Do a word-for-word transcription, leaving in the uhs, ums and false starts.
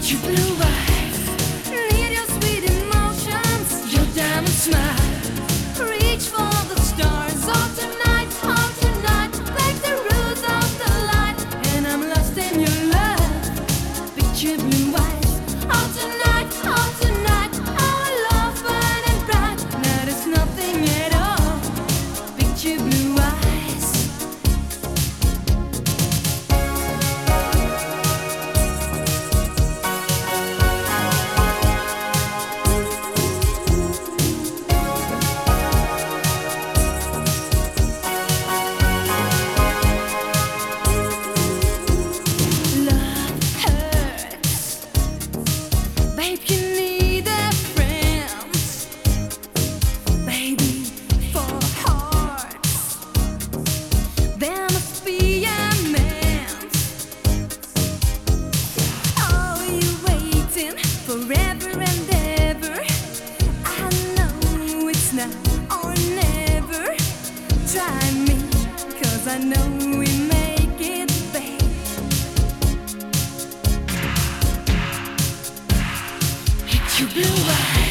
your blue eyes, need your sweet emotions, your diamond smile. Reach for the stars, oh tonight, oh tonight, break the rules of the light, and I'm lost in your love. Picture blue eyes, oh tonight, oh tonight, our love burning bright. Now there's nothing at all. Picture blue eyes. Babe, you need a friend. Baby, for hearts there must be a man. Oh, you waiting forever and ever. I know it's now or never. Try me, 'cause I know we make it, babe. Your blue eyes.